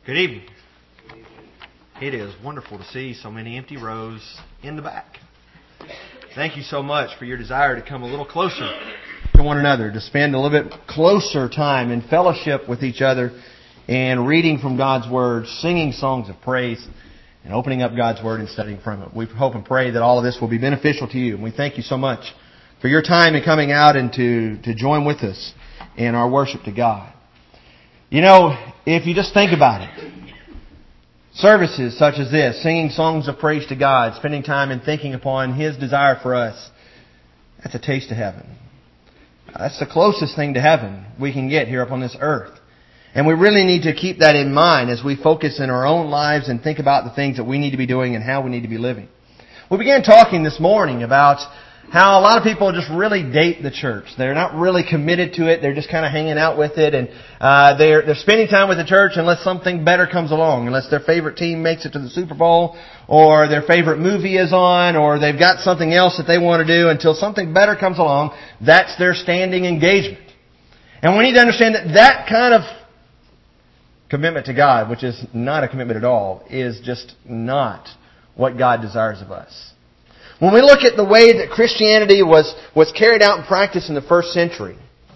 Good evening. It is wonderful to see so many empty rows in the back. Thank you so much for your desire to come a little closer to one another, to spend a little bit closer time in fellowship with each other and reading from God's Word, singing songs of praise, and opening up God's Word and studying from it. We hope and pray that all of this will be beneficial to you. And we thank you so much for your time in coming out and to join with us in our worship to God. You know, if you just think about it, services such as this, singing songs of praise to God, spending time and thinking upon His desire for us, that's a taste of heaven. That's the closest thing to heaven we can get here upon this earth. And we really need to keep that in mind as we focus in our own lives and think about the things that we need to be doing and how we need to be living. We began talking this morning about how a lot of people just really date the church. They're not really committed to it. They're just kind of hanging out with it. And they're spending time with the church unless something better comes along. Unless their favorite team makes it to the Super Bowl, or their favorite movie is on, or they've got something else that they want to do until something better comes along. That's their standing engagement. And we need to understand that that kind of commitment to God, which is not a commitment at all, is just not what God desires of us. When we look at the way that Christianity was carried out and practiced in the first century,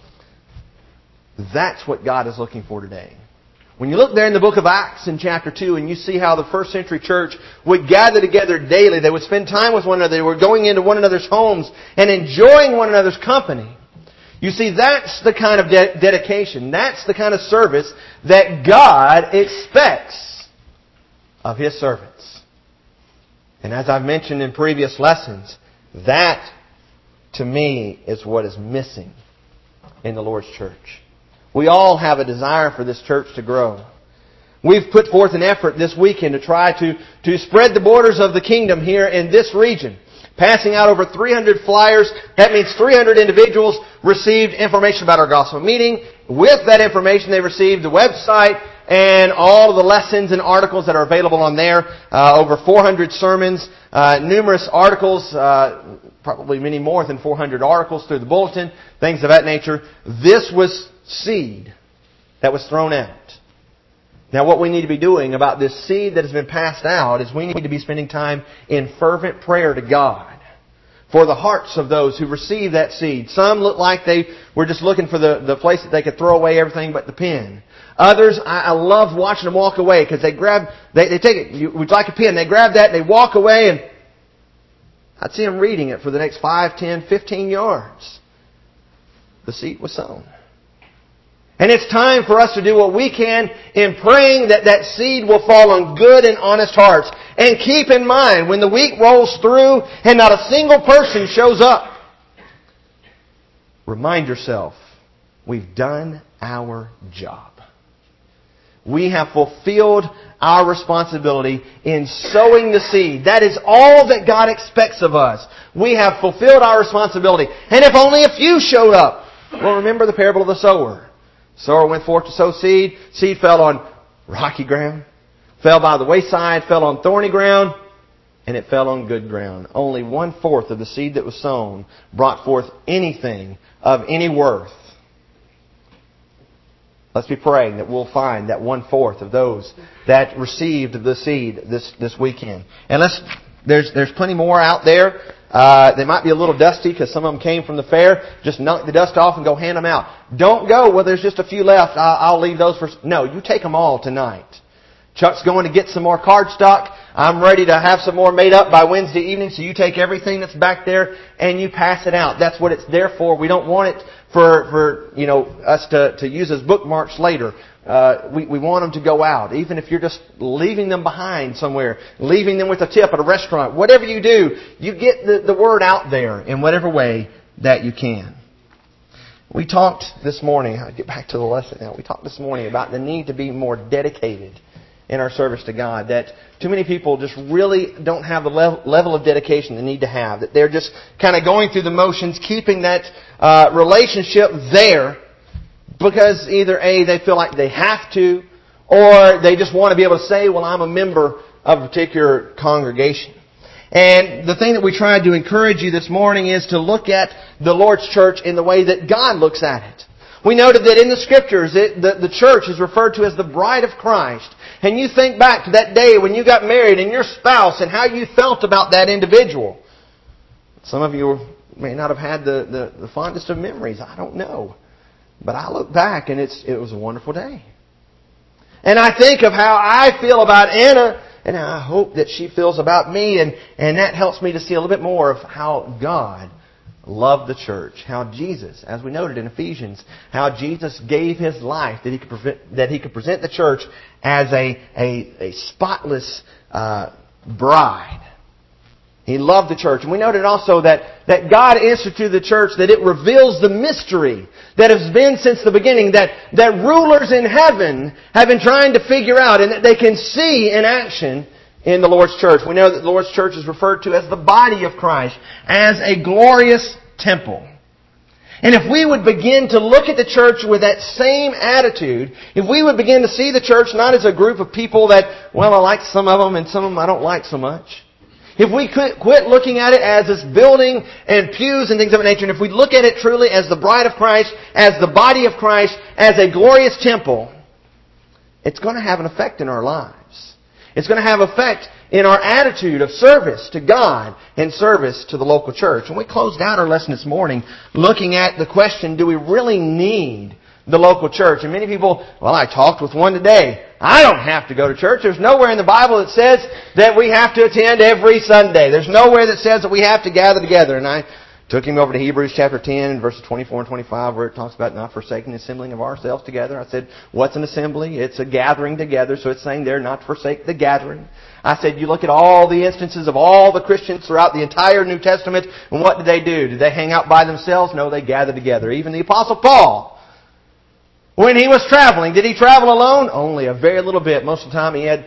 that's what God is looking for today. When you look there in the book of Acts in chapter 2 and you see how the first century church would gather together daily, they would spend time with one another, they were going into one another's homes and enjoying one another's company. You see, that's the kind of dedication, that's the kind of service that God expects of His servants. And as I've mentioned in previous lessons, that, to me, is what is missing in the Lord's church. We all have a desire for this church to grow. We've put forth an effort this weekend to try to spread the borders of the kingdom here in this region. Passing out over 300 flyers. That means 300 individuals received information about our gospel meeting. With that information, they received the website and all of the lessons and articles that are available on there. Over 400 sermons, numerous articles, probably many more than 400 articles through the bulletin, things of that nature. This was seed that was thrown out. Now what we need to be doing about this seed that has been passed out is we need to be spending time in fervent prayer to God for the hearts of those who receive that seed. Some look like they were just looking for the place that they could throw away everything but the pen. Others, I love watching them walk away because they take it, would you like a pen? They grab that, they walk away, and I'd see them reading it for the next 5, 10, 15 yards. The seed was sown. And it's time for us to do what we can in praying that that seed will fall on good and honest hearts. And keep in mind, when the week rolls through and not a single person shows up, remind yourself, we've done our job. We have fulfilled our responsibility in sowing the seed. That is all that God expects of us. We have fulfilled our responsibility. And if only a few showed up, well, remember the parable of the sower. Sower went forth to sow seed. Seed fell on rocky ground, fell by the wayside, fell on thorny ground, and it fell on good ground. Only 1/4 of the seed that was sown brought forth anything of any worth. Let's be praying that we'll find that 1/4 of those that received the seed this weekend. And there's plenty more out there. They might be a little dusty because some of them came from the fair. Just knock the dust off and go hand them out. Don't go, well, there's just a few left. I'll leave those for... No, you take them all tonight. Chuck's going to get some more cardstock. I'm ready to have some more made up by Wednesday evening. So you take everything that's back there and you pass it out. That's what it's there for. We don't want it for us to use as bookmarks later. We want them to go out. Even if you're just leaving them behind somewhere, leaving them with a tip at a restaurant, whatever you do, you get the word out there in whatever way that you can. We talked this morning, I'll get back to the lesson now. We talked this morning about the need to be more dedicated in our service to God. That too many people just really don't have the level of dedication they need to have. That they're just kind of going through the motions, keeping that relationship there because either A, they feel like they have to, or they just want to be able to say, well, I'm a member of a particular congregation. And the thing that we tried to encourage you this morning is to look at the Lord's church in the way that God looks at it. We noted that in the Scriptures, the church is referred to as the bride of Christ. And you think back to that day when you got married and your spouse and how you felt about that individual. Some of you may not have had the fondest of memories. I don't know. But I look back and it was a wonderful day. And I think of how I feel about Anna, and I hope that she feels about me, and that helps me to see a little bit more of how God loved the church. How Jesus, as we noted in Ephesians, how Jesus gave His life that He could present the church as a spotless bride. He loved the church. And we noted also that God instituted the church, that it reveals the mystery that has been since the beginning, that rulers in heaven have been trying to figure out, and that they can see in action in the Lord's church. We know that the Lord's church is referred to as the body of Christ, as a glorious temple. And if we would begin to look at the church with that same attitude, if we would begin to see the church not as a group of people that, well, I like some of them and some of them I don't like so much. If we quit looking at it as this building and pews and things of that nature, and if we look at it truly as the bride of Christ, as the body of Christ, as a glorious temple, it's going to have an effect in our lives. It's going to have effect in our attitude of service to God and service to the local church. And we closed out our lesson this morning looking at the question, do we really need the local church? And many people, well, I talked with one today. I don't have to go to church. There's nowhere in the Bible that says that we have to attend every Sunday. There's nowhere that says that we have to gather together. And I took him over to Hebrews chapter 10, verses 24 and 25, where it talks about not forsaking the assembling of ourselves together. I said, what's an assembly? It's a gathering together. So it's saying there not to forsake the gathering. I said, you look at all the instances of all the Christians throughout the entire New Testament, and what did they do? Did they hang out by themselves? No, they gathered together. Even the Apostle Paul, when he was traveling, did he travel alone? Only a very little bit. Most of the time he had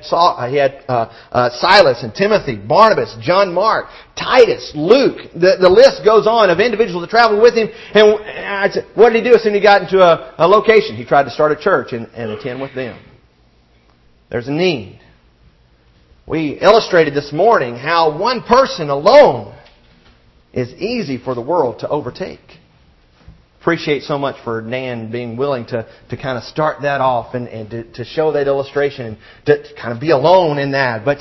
Silas and Timothy, Barnabas, John Mark, Titus, Luke. The list goes on of individuals that traveled with him. And I said, what did he do as soon as he got into a location? He tried to start a church and attend with them. There's a need. We illustrated this morning how one person alone is easy for the world to overtake. Appreciate so much for Dan being willing to kind of start that off and to show that illustration and to kind of be alone in that. But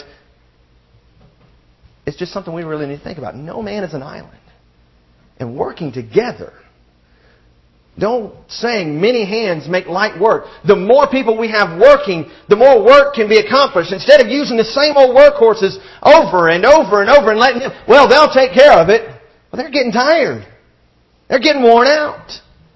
it's just something we really need to think about. No man is an island. And working together. Don't saying many hands make light work. The more people we have working, the more work can be accomplished. Instead of using the same old workhorses over and over and over and letting them, well, they'll take care of it. Well, they're getting tired. They're getting worn out.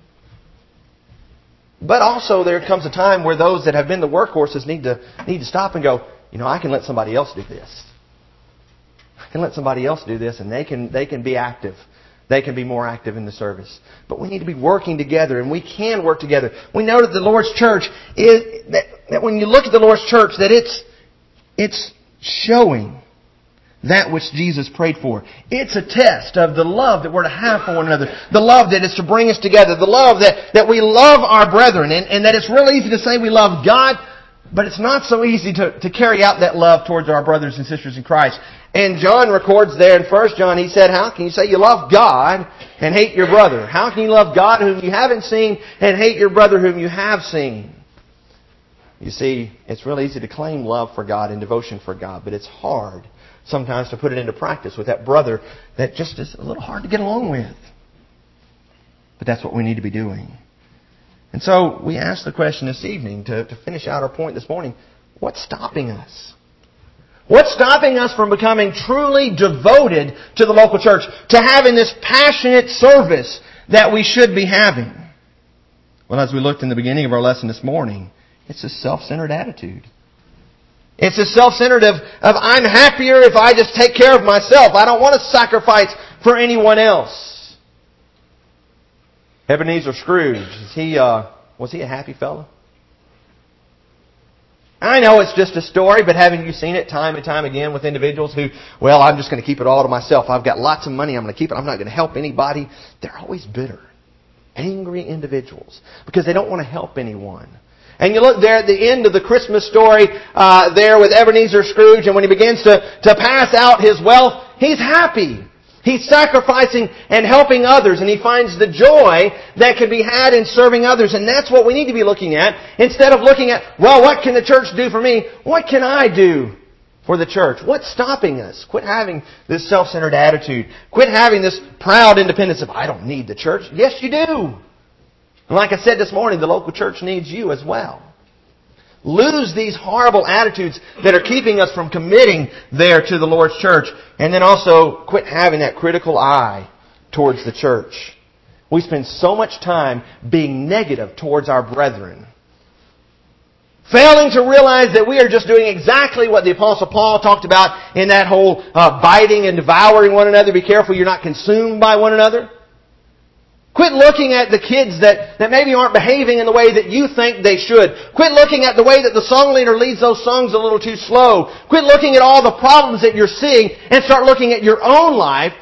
But also there comes a time where those that have been the workhorses need to stop and go, I can let somebody else do this. I can let somebody else do this, and they can be active. They can be more active in the service. But we need to be working together, and we can work together. We know that the Lord's church is that when you look at the Lord's church, that it's showing that which Jesus prayed for. It's a test of the love that we're to have for one another. The love that is to bring us together. The love that we love our brethren. And that it's real easy to say we love God, but it's not so easy to carry out that love towards our brothers and sisters in Christ. And John records there in 1 John, he said, how can you say you love God and hate your brother? How can you love God whom you haven't seen and hate your brother whom you have seen? You see, it's real easy to claim love for God and devotion for God, but it's hard sometimes to put it into practice with that brother that just is a little hard to get along with. But that's what we need to be doing. And so we asked the question this evening to finish out our point this morning. What's stopping us? What's stopping us from becoming truly devoted to the local church, to having this passionate service that we should be having? Well, as we looked in the beginning of our lesson this morning, it's a self-centered attitude. It's a self-centered of I'm happier if I just take care of myself. I don't want to sacrifice for anyone else. Ebenezer Scrooge, was he a happy fellow? I know it's just a story, but haven't you seen it time and time again with individuals who, well, I'm just going to keep it all to myself. I've got lots of money. I'm going to keep it. I'm not going to help anybody. They're always bitter, angry individuals because they don't want to help anyone. And you look there at the end of the Christmas story there with Ebenezer Scrooge, and when he begins to pass out his wealth, he's happy. He's sacrificing and helping others, and he finds the joy that can be had in serving others. And that's what we need to be looking at. Instead of looking at, well, what can the church do for me? What can I do for the church? What's stopping us? Quit having this self-centered attitude. Quit having this proud independence of, I don't need the church. Yes, you do. And like I said this morning, the local church needs you as well. Lose these horrible attitudes that are keeping us from committing there to the Lord's church. And then also quit having that critical eye towards the church. We spend so much time being negative towards our brethren, failing to realize that we are just doing exactly what the Apostle Paul talked about in that whole biting and devouring one another. Be careful you're not consumed by one another. Quit looking at the kids that maybe aren't behaving in the way that you think they should. Quit looking at the way that the song leader leads those songs a little too slow. Quit looking at all the problems that you're seeing and start looking at your own life.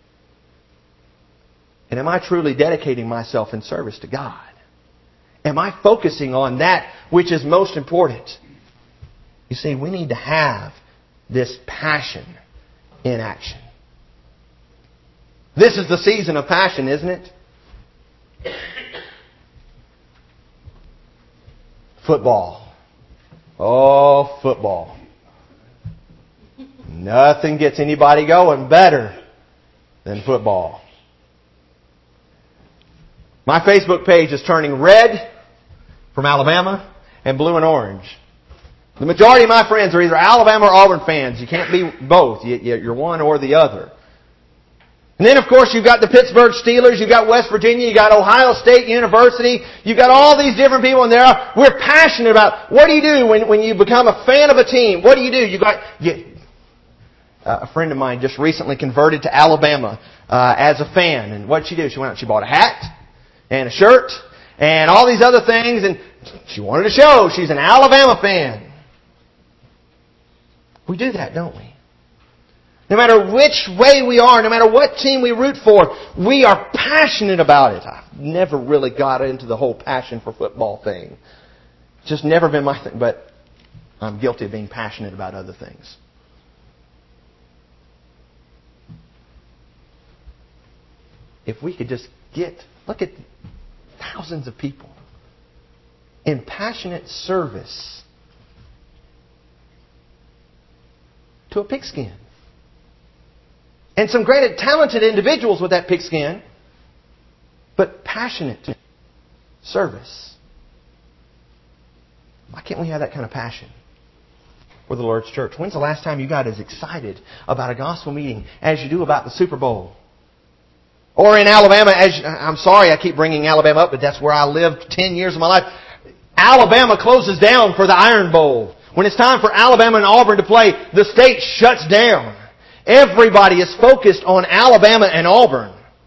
And am I truly dedicating myself in service to God? Am I focusing on that which is most important? You see, we need to have this passion in action. This is the season of passion, isn't it? Football. Oh, football. Nothing gets anybody going better than football. My Facebook page is turning red from Alabama and blue and orange. The majority of my friends are either Alabama or Auburn fans. You can't be both. You're one or the other. And then, of course, you've got the Pittsburgh Steelers, you've got West Virginia, you've got Ohio State University, you've got all these different people in there. We're passionate about, what do you do when you become a fan of a team? What do you do? A friend of mine just recently converted to Alabama as a fan. And what did she do? She went out and she bought a hat and a shirt and all these other things, and she wanted to show she's an Alabama fan. We do that, don't we? No matter which way we are, no matter what team we root for, we are passionate about it. I've never really got into the whole passion for football thing. It's just never been my thing, but I'm guilty of being passionate about other things. If we could just look at thousands of people in passionate service to a pigskin. And some great talented individuals with that pigskin, but passionate service. Why can't we have that kind of passion for the Lord's church? When's the last time you got as excited about a gospel meeting as you do about the Super Bowl? Or in Alabama, I'm sorry I keep bringing Alabama up, but that's where I lived 10 years of my life. Alabama closes down for the Iron Bowl. When it's time for Alabama and Auburn to play, the state shuts down. Everybody is focused on Alabama and Auburn.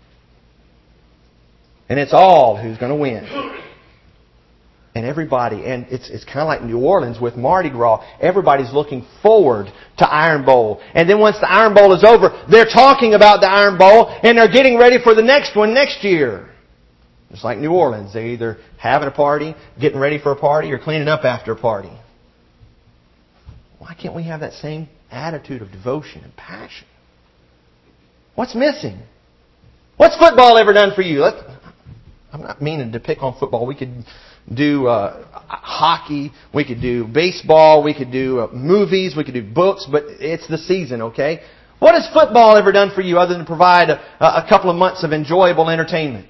And it's all who's going to win. And it's kind of like New Orleans with Mardi Gras. Everybody's looking forward to Iron Bowl. And then once the Iron Bowl is over, they're talking about the Iron Bowl and they're getting ready for the next one next year. Just like New Orleans. They're either having a party, getting ready for a party, or cleaning up after a party. Why can't we have that same attitude of devotion and passion? What's missing? What's football ever done for you? I'm not meaning to pick on football. We could do hockey, we could do baseball, we could do movies, we could do books, but it's the season, okay? What has football ever done for you other than provide a couple of months of enjoyable entertainment?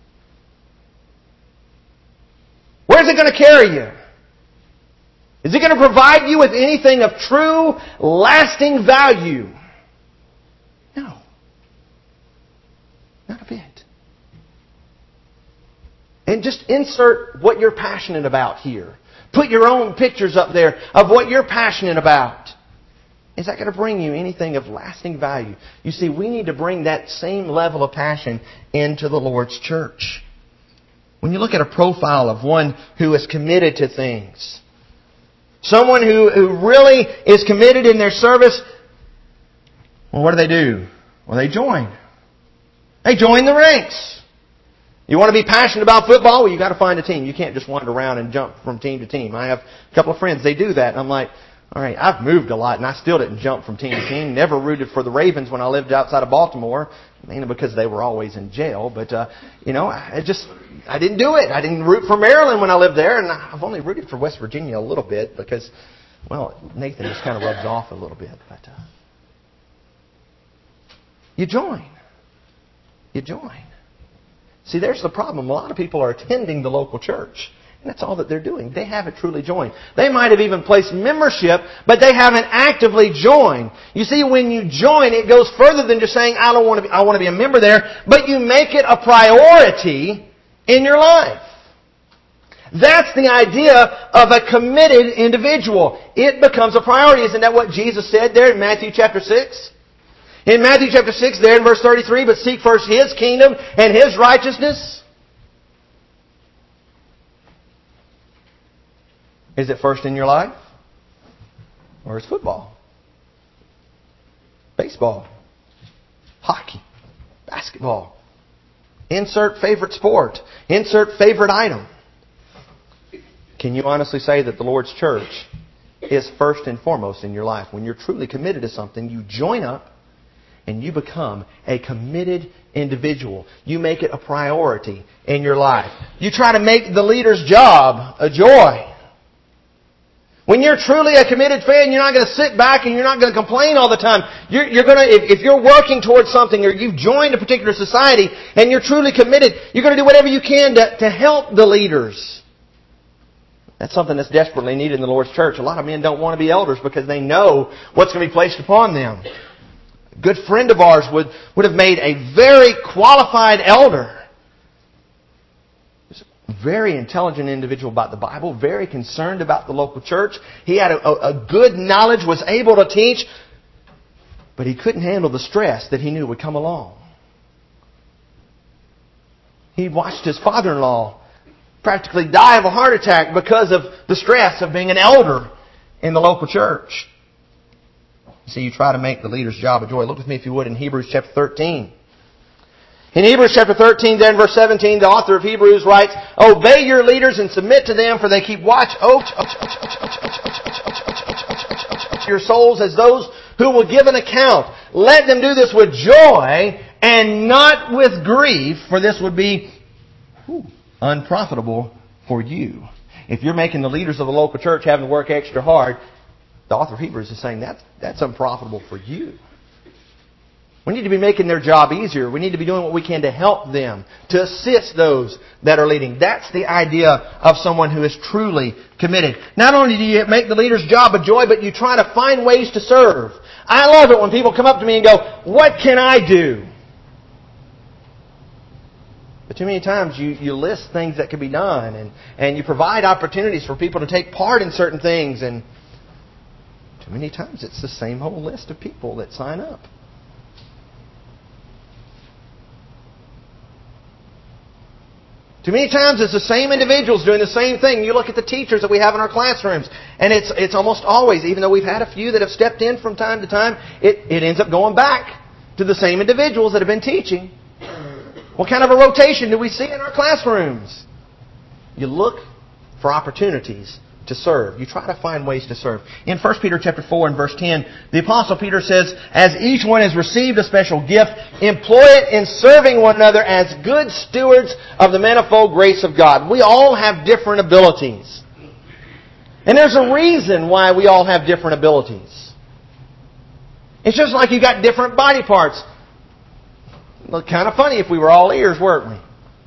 Where's it going to carry you? Is it going to provide you with anything of true, lasting value? No. Not a bit. And just insert what you're passionate about here. Put your own pictures up there of what you're passionate about. Is that going to bring you anything of lasting value? You see, we need to bring that same level of passion into the Lord's church. When you look at a profile of one who is committed to things, someone who really is committed in their service, well, what do? Well, they join. They join the ranks. You want to be passionate about football? Well, you've got to find a team. You can't just wander around and jump from team to team. I have a couple of friends, they do that. And I'm like, All right, I've moved a lot, and I still didn't jump from team to team. Never rooted for the Ravens when I lived outside of Baltimore, mainly because they were always in jail. But, I didn't do it. I didn't root for Maryland when I lived there, and I've only rooted for West Virginia a little bit because, Nathan just kind of rubs off a little bit. But you join. You join. See, there's the problem. A lot of people are attending the local church. And that's all that they're doing. They haven't truly joined. They might have even placed membership, but they haven't actively joined. You see, when you join, it goes further than just saying, I want to be a member there, but you make it a priority in your life. That's the idea of a committed individual. It becomes a priority. Isn't that what Jesus said there in Matthew chapter 6? In Matthew chapter 6, there in verse 33, but seek first His kingdom and His righteousness. Is it first in your life? Or is football? Baseball? Hockey? Basketball? Insert favorite sport. Insert favorite item. Can you honestly say that the Lord's church is first and foremost in your life? When you're truly committed to something, you join up and you become a committed individual. You make it a priority in your life. You try to make the leader's job a joy. When you're truly a committed fan, you're not going to sit back and you're not going to complain all the time. You're going to, if you're working towards something or you've joined a particular society and you're truly committed, you're going to do whatever you can to help the leaders. That's something that's desperately needed in the Lord's church. A lot of men don't want to be elders because they know what's going to be placed upon them. A good friend of ours would have made a very qualified elder. Very intelligent individual about the Bible, very concerned about the local church. He had a good knowledge, was able to teach, but he couldn't handle the stress that he knew would come along. He watched his father-in-law practically die of a heart attack because of the stress of being an elder in the local church. So you try to make the leader's job a joy. Look with me, if you would, in Hebrews chapter 13. In Hebrews chapter 13, then verse 17, the author of Hebrews writes, obey your leaders and submit to them, for they keep watch over your souls as those who will give an account. Let them do this with joy and not with grief, for this would be unprofitable for you. If you're making the leaders of the local church having to work extra hard, the author of Hebrews is saying that's unprofitable for you. We need to be making their job easier. We need to be doing what we can to help them, to assist those that are leading. That's the idea of someone who is truly committed. Not only do you make the leader's job a joy, but you try to find ways to serve. I love it when people come up to me and go, what can I do? But too many times you list things that can be done and you provide opportunities for people to take part in certain things. And too many times it's the same whole list of people that sign up. Too many times it's the same individuals doing the same thing. You look at the teachers that we have in our classrooms, and it's almost always, even though we've had a few that have stepped in from time to time, it ends up going back to the same individuals that have been teaching. What kind of a rotation do we see in our classrooms? You look for opportunities to serve. You try to find ways to serve. In 1 Peter chapter 4 and verse 10, the Apostle Peter says, as each one has received a special gift, employ it in serving one another as good stewards of the manifold grace of God. We all have different abilities. And there's a reason why we all have different abilities. It's just like you got different body parts. Look, kind of funny if we were all ears, weren't we?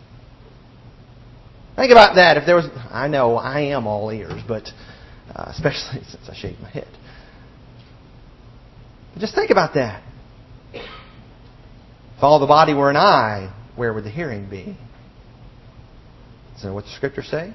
Think about that. If there was, I know I am all ears, but especially since I shaved my head. But just think about that. If all the body were an eye, where would the hearing be? Is that what the Scriptures say?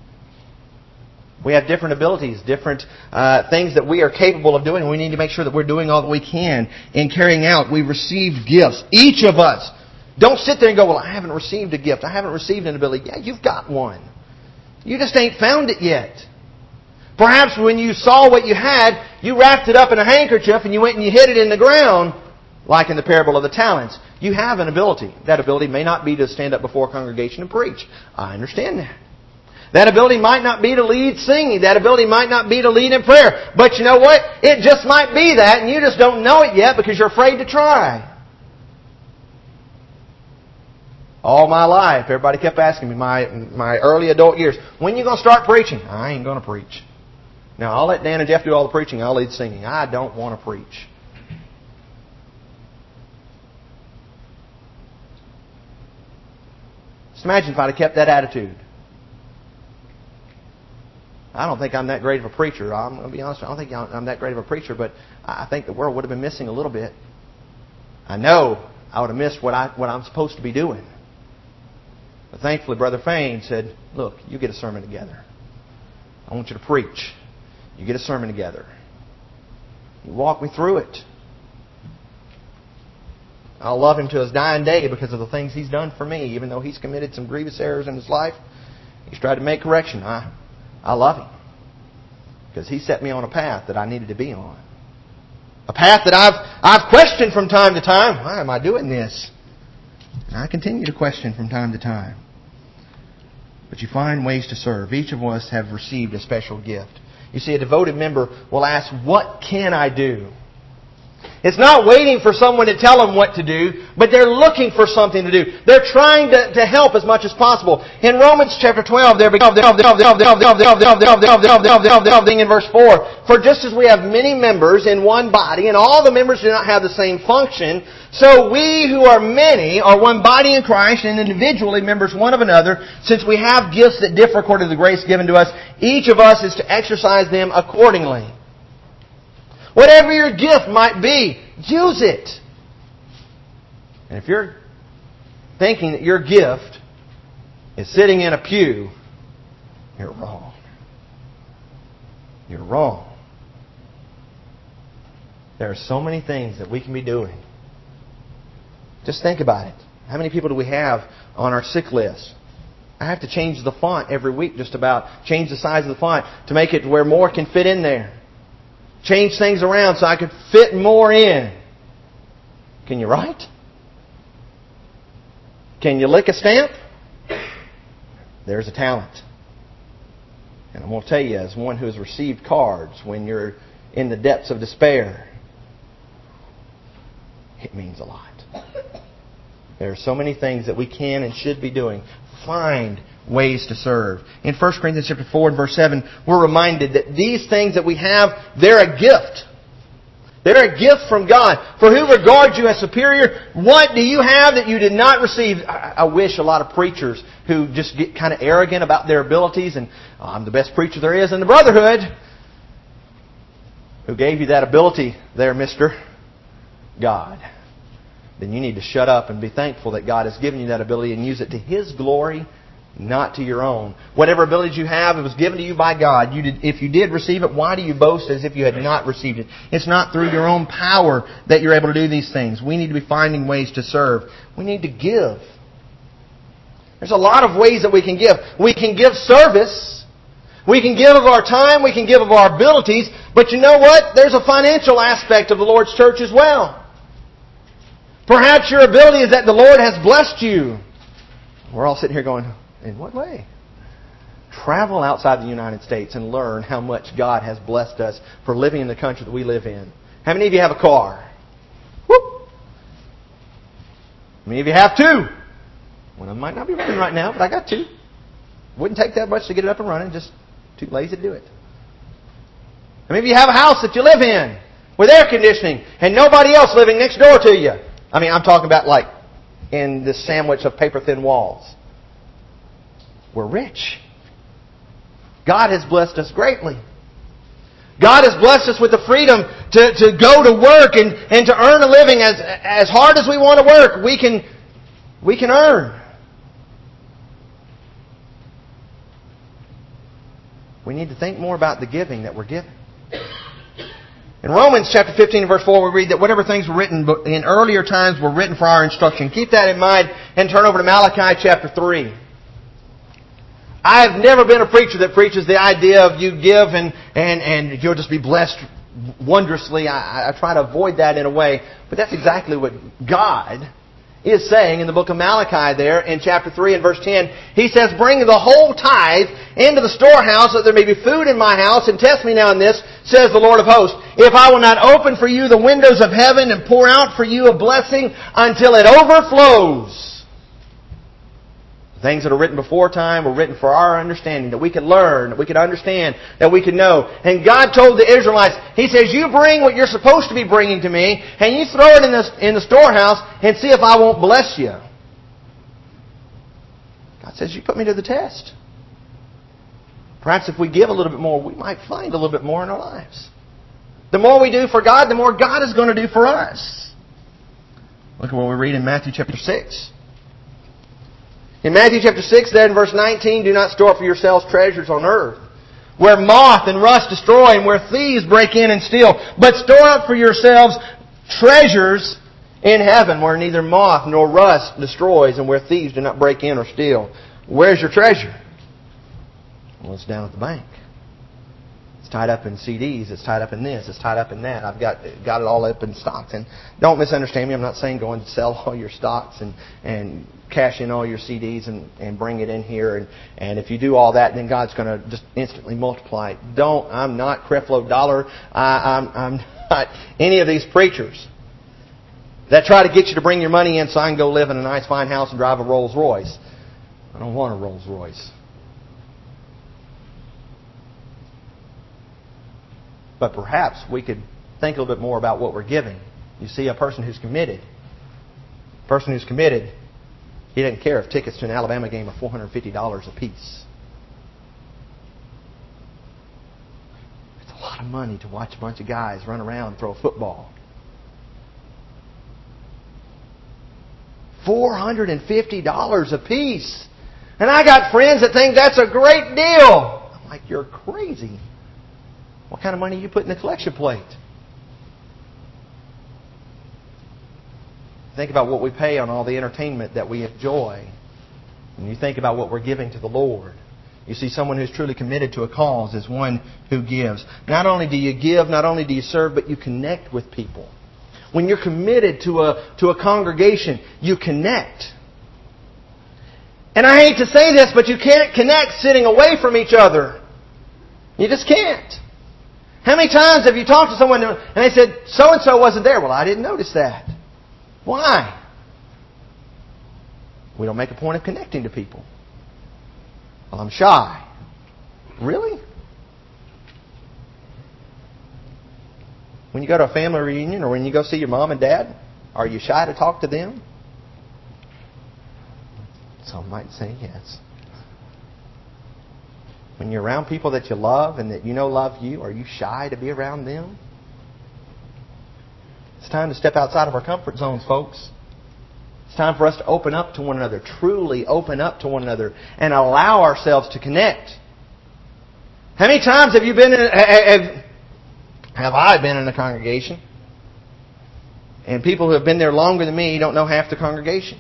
We have different abilities, different things that we are capable of doing. We need to make sure that we're doing all that we can in carrying out. We've received gifts. Each of us. Don't sit there and go, well, I haven't received a gift. I haven't received an ability. Yeah, you've got one. You just ain't found it yet. Perhaps when you saw what you had, you wrapped it up in a handkerchief and you went and you hid it in the ground, like in the parable of the talents. You have an ability. That ability may not be to stand up before a congregation and preach. I understand that. That ability might not be to lead singing. That ability might not be to lead in prayer. But you know what? It just might be that, and you just don't know it yet because you're afraid to try. All my life, everybody kept asking me, my early adult years, when are you going to start preaching? I ain't going to preach. Now, I'll let Dan and Jeff do all the preaching. I'll lead singing. I don't want to preach. Just imagine if I'd have kept that attitude. I don't think I'm that great of a preacher. I'm going to be honest. I don't think I'm that great of a preacher, but I think the world would have been missing a little bit. I know I would have missed what I'm supposed to be doing. But thankfully, Brother Fain said, look, you get a sermon together. I want you to preach. You get a sermon together. You walk me through it. I'll love him to his dying day because of the things he's done for me. Even though he's committed some grievous errors in his life, he's tried to make correction. I love him because he set me on a path that I needed to be on. A path that I've questioned from time to time. Why am I doing this? And I continue to question from time to time. But you find ways to serve. Each of us have received a special gift. You see, a devoted member will ask, what can I do? It's not waiting for someone to tell them what to do, but they're looking for something to do. They're trying to help as much as possible. In Romans chapter 12, in verse 4, for just as we have many members in one body, and all the members do not have the same function, so we who are many are one body in Christ, and individually members one of another, since we have gifts that differ according to the grace given to us, each of us is to exercise them accordingly. Whatever your gift might be, use it. And if you're thinking that your gift is sitting in a pew, you're wrong. You're wrong. There are so many things that we can be doing. Just think about it. How many people do we have on our sick list? I have to change the font every week just about. Change the size of the font to make it where more can fit in there. Change things around so I could fit more in. Can you write? Can you lick a stamp? There's a talent. And I'm going to tell you, as one who has received cards when you're in the depths of despair, it means a lot. There are so many things that we can and should be doing. Find ways to serve. In 1 Corinthians chapter 4 and verse 7, we're reminded that these things that we have, they're a gift. They're a gift from God. For who regards you as superior? What do you have that you did not receive? I wish a lot of preachers who just get kind of arrogant about their abilities and I'm the best preacher there is in the brotherhood. Who gave you that ability there, mister? God. Then you need to shut up and be thankful that God has given you that ability and use it to His glory, not to your own. Whatever abilities you have, it was given to you by God. If you did receive it, why do you boast as if you had not received it? It's not through your own power that you're able to do these things. We need to be finding ways to serve. We need to give. There's a lot of ways that we can give. We can give service. We can give of our time. We can give of our abilities. But you know what? There's a financial aspect of the Lord's church as well. Perhaps your ability is that the Lord has blessed you. We're all sitting here going, in what way? Travel outside the United States and learn how much God has blessed us for living in the country that we live in. How many of you have a car? Whoop! How many of you have two? One of them might not be running right now, but I got two. Wouldn't take that much to get it up and running, just too lazy to do it. How many of you have a house that you live in with air conditioning and nobody else living next door to you? I mean, I'm talking about like in this sandwich of paper-thin walls. We're rich. God has blessed us greatly. God has blessed us with the freedom to go to work and to earn a living as hard as we want to work. We can earn. We need to think more about the giving that we're given. In Romans chapter 15 verse 4 we read that whatever things were written in earlier times were written for our instruction. Keep that in mind and turn over to Malachi chapter 3. I have never been a preacher that preaches the idea of you give and you'll just be blessed wondrously. I try to avoid that in a way. But that's exactly what God is saying in the book of Malachi there in chapter 3 and verse 10. He says, bring the whole tithe into the storehouse that there may be food in my house, and test me now in this, says the Lord of hosts, if I will not open for you the windows of heaven and pour out for you a blessing until it overflows. Things that are written before time were written for our understanding, that we could learn, that we could understand, that we could know. And God told the Israelites, He says, you bring what you're supposed to be bringing to me, and you throw it in the storehouse, and see if I won't bless you. God says, you put me to the test. Perhaps if we give a little bit more, we might find a little bit more in our lives. The more we do for God, the more God is going to do for us. Look at what we read in Matthew chapter 6. In Matthew chapter 6, there in verse 19, do not store up for yourselves treasures on earth, where moth and rust destroy and where thieves break in and steal. But store up for yourselves treasures in heaven, where neither moth nor rust destroys and where thieves do not break in or steal. Where's your treasure? Well, it's down at the bank. It's tied up in CDs. It's tied up in this. It's tied up in that. I've got it all up in stocks. And don't misunderstand me. I'm not saying go and sell all your stocks and cash in all your CDs and bring it in here. And if you do all that, then God's going to just instantly multiply it. I'm not Creflo Dollar. I'm not any of these preachers that try to get you to bring your money in so I can go live in a nice fine house and drive a Rolls Royce. I don't want a Rolls Royce. But perhaps we could think a little bit more about what we're giving. You see, a person who's committed, he doesn't care if tickets to an Alabama game are $450 a piece. It's a lot of money to watch a bunch of guys run around and throw a football. $450 a piece. And I got friends that think that's a great deal. I'm like, you're crazy. What kind of money you put in the collection plate? Think about what we pay on all the entertainment that we enjoy. And you think about what we're giving to the Lord. You see, someone who's truly committed to a cause is one who gives. Not only do you give, not only do you serve, but you connect with people. When you're committed to a congregation, you connect. And I hate to say this, but you can't connect sitting away from each other. You just can't. How many times have you talked to someone and they said, so-and-so wasn't there? Well, I didn't notice that. Why? We don't make a point of connecting to people. Well, I'm shy. Really? When you go to a family reunion or when you go see your mom and dad, are you shy to talk to them? Some might say yes. When you're around people that you love and that you know love you, are you shy to be around them? It's time to step outside of our comfort zones, folks. It's time for us to open up to one another, truly open up to one another, and allow ourselves to connect. How many times have you been have I been in a congregation, and people who have been there longer than me don't know half the congregation?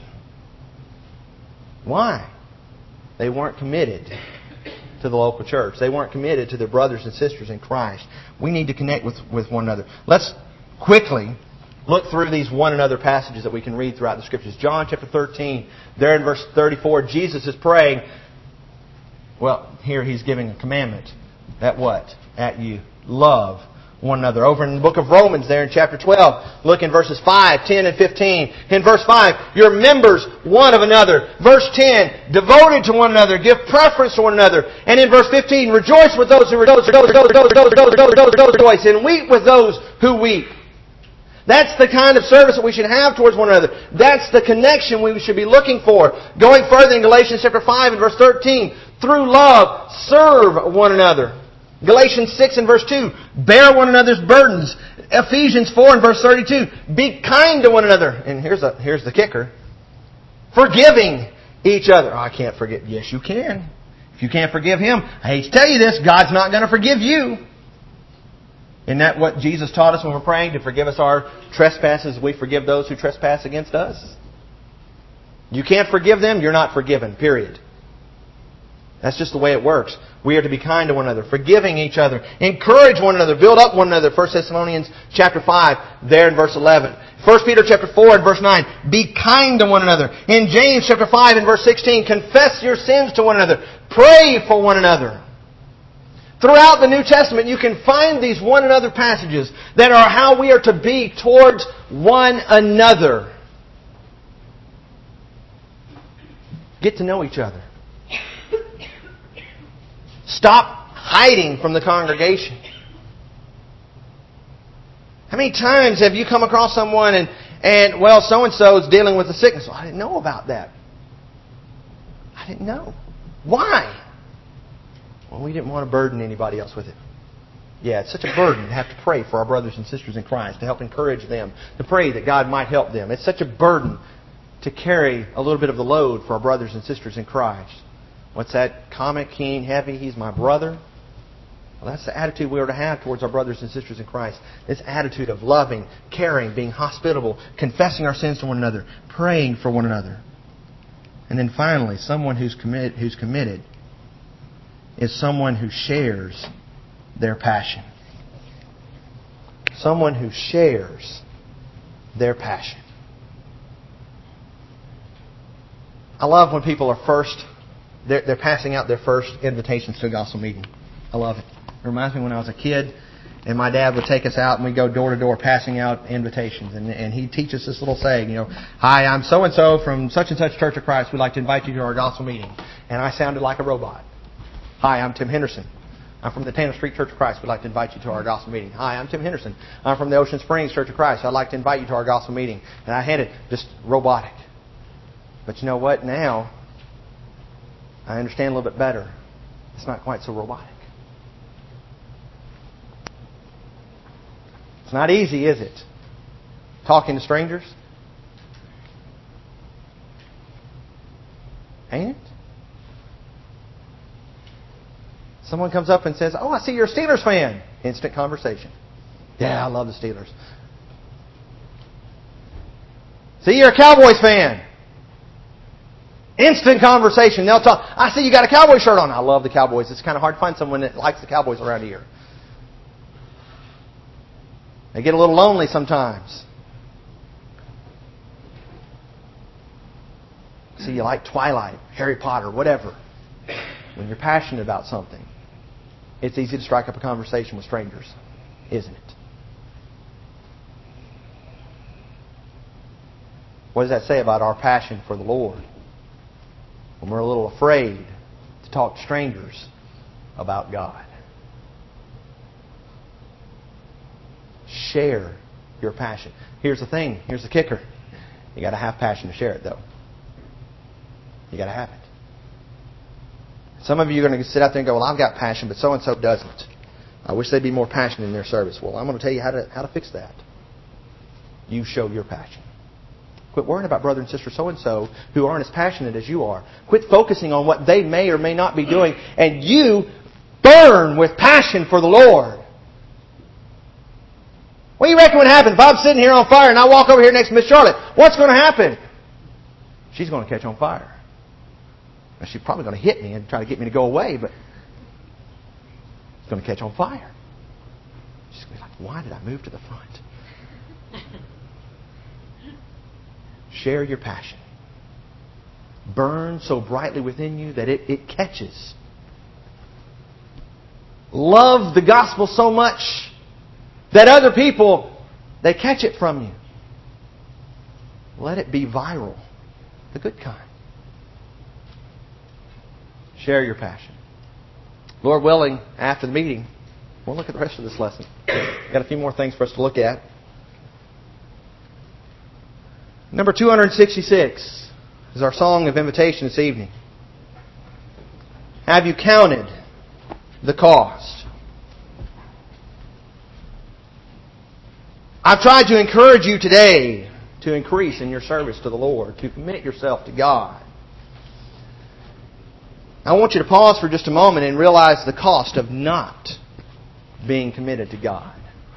Why? They weren't committed to the local church. They weren't committed to their brothers and sisters in Christ. We need to connect with one another. Let's quickly look through these one another passages that we can read throughout the Scriptures. John chapter 13, there in verse 34, Jesus is praying. Well, here He's giving a commandment. That what? That you love one another. Over in the book of Romans there in chapter 12, look in verses 5, 10, and 15. In verse 5, you're members one of another. Verse 10, devoted to one another, give preference to one another. And in verse 15, rejoice with those who rejoice, and weep with those who weep. That's the kind of service that we should have towards one another. That's the connection we should be looking for. Going further in Galatians chapter 5 and verse 13, through love, serve one another. Galatians 6 and verse 2, bear one another's burdens. Ephesians 4 and verse 32, be kind to one another. And here's the kicker. Forgiving each other. Oh, I can't forgive. Yes, you can. If you can't forgive him, I hate to tell you this, God's not going to forgive you. Isn't that what Jesus taught us when we're praying? To forgive us our trespasses, we forgive those who trespass against us? You can't forgive them, you're not forgiven, period. That's just the way it works. We are to be kind to one another, forgiving each other, encourage one another, build up one another. 1 Thessalonians chapter 5, there in verse 11. 1 Peter chapter 4 and verse 9, be kind to one another. In James chapter 5 and verse 16, confess your sins to one another. Pray for one another. Throughout the New Testament, you can find these one another passages that are how we are to be towards one another. Get to know each other. Stop hiding from the congregation. How many times have you come across someone and well, so-and-so is dealing with a sickness? Well, I didn't know about that. I didn't know. Why? Well, we didn't want to burden anybody else with it. Yeah, it's such a burden to have to pray for our brothers and sisters in Christ, to help encourage them, to pray that God might help them. It's such a burden to carry a little bit of the load for our brothers and sisters in Christ. What's that comic, keen, heavy? He's my brother. Well, that's the attitude we are to have towards our brothers and sisters in Christ. This attitude of loving, caring, being hospitable, confessing our sins to one another, praying for one another. And then finally, someone who's committed is someone who shares their passion. Someone who shares their passion. I love when people are they're passing out their first invitations to a gospel meeting. I love it. It reminds me when I was a kid and my dad would take us out and we'd go door to door passing out invitations. And he'd teach us this little saying, hi, I'm so-and-so from such and such Church of Christ. We'd like to invite you to our gospel meeting. And I sounded like a robot. Hi, I'm Tim Henderson. I'm from the Tanner Street Church of Christ. We'd like to invite you to our gospel meeting. Hi, I'm Tim Henderson. I'm from the Ocean Springs Church of Christ. I'd like to invite you to our gospel meeting. And I had it just robotic. But you know what? Now, I understand a little bit better. It's not quite so robotic. It's not easy, is it? Talking to strangers? Ain't it? Someone comes up and says, oh, I see you're a Steelers fan. Instant conversation. Yeah, I love the Steelers. See, you're a Cowboys fan. Instant conversation. They'll talk. I see you got a Cowboy shirt on. I love the Cowboys. It's kind of hard to find someone that likes the Cowboys around here. They get a little lonely sometimes. See, you like Twilight, Harry Potter, whatever. When you're passionate about something, it's easy to strike up a conversation with strangers, isn't it? What does that say about our passion for the Lord? When we're a little afraid to talk to strangers about God. Share your passion. Here's the thing. Here's the kicker. You got to have passion to share it, though. You got to have it. Some of you are going to sit out there and go, well, I've got passion, but so-and-so doesn't. I wish they'd be more passionate in their service. Well, I'm going to tell you how to fix that. You show your passion. Quit worrying about brother and sister so-and-so who aren't as passionate as you are. Quit focusing on what they may or may not be doing. And you burn with passion for the Lord. What do you reckon would happen if I'm sitting here on fire and I walk over here next to Miss Charlotte? What's going to happen? She's going to catch on fire. Now, she's probably going to hit me and try to get me to go away, but it's going to catch on fire. She's going to be like, why did I move to the front? Share your passion. Burn so brightly within you that it catches. Love the gospel so much that other people, they catch it from you. Let it be viral. The good kind. Share your passion. Lord willing, after the meeting, we'll look at the rest of this lesson. Got a few more things for us to look at. Number 266 is our song of invitation this evening. Have you counted the cost? I've tried to encourage you today to increase in your service to the Lord, to commit yourself to God. I want you to pause for just a moment and realize the cost of not being committed to God.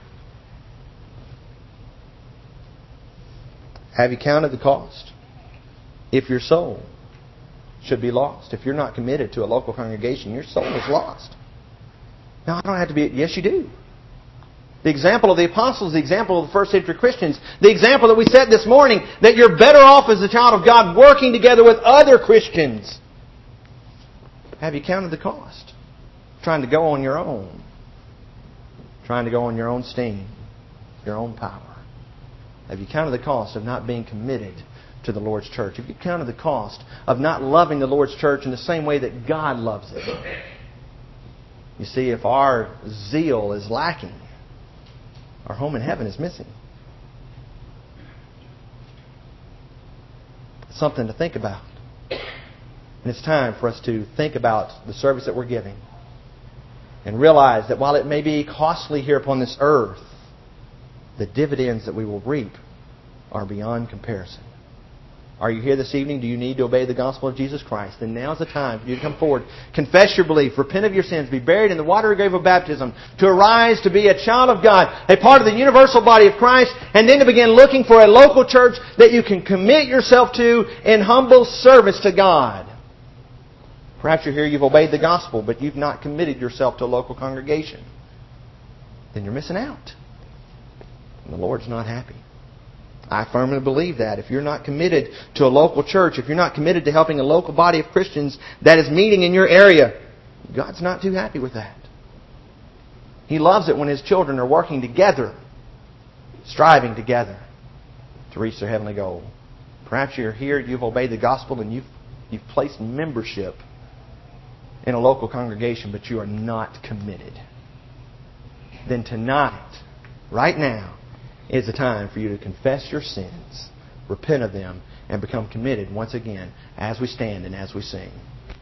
Have you counted the cost? If your soul should be lost, if you're not committed to a local congregation, your soul is lost. Now, I don't have to be... Yes, you do. The example of the apostles, the example of the first century Christians, the example that we set this morning, that you're better off as a child of God working together with other Christians. Have you counted the cost? Trying to go on your own. Trying to go on your own steam, your own power. Have you counted the cost of not being committed to the Lord's church? Have you counted the cost of not loving the Lord's church in the same way that God loves it? You see, if our zeal is lacking, our home in heaven is missing. Something to think about. And it's time for us to think about the service that we're giving. And realize that while it may be costly here upon this earth, the dividends that we will reap are beyond comparison. Are you here this evening? Do you need to obey the gospel of Jesus Christ? Then now's the time for you to come forward, confess your belief, repent of your sins, be buried in the watery grave of baptism, to arise to be a child of God, a part of the universal body of Christ, and then to begin looking for a local church that you can commit yourself to in humble service to God. Perhaps you're here, you've obeyed the gospel, but you've not committed yourself to a local congregation. Then you're missing out. And the Lord's not happy. I firmly believe that. If you're not committed to a local church, if you're not committed to helping a local body of Christians that is meeting in your area, God's not too happy with that. He loves it when His children are working together, striving together to reach their heavenly goal. Perhaps you're here, you've obeyed the gospel, and you've placed membership in a local congregation, but you are not committed. Then tonight, right now, is the time for you to confess your sins, repent of them, and become committed once again as we stand and as we sing.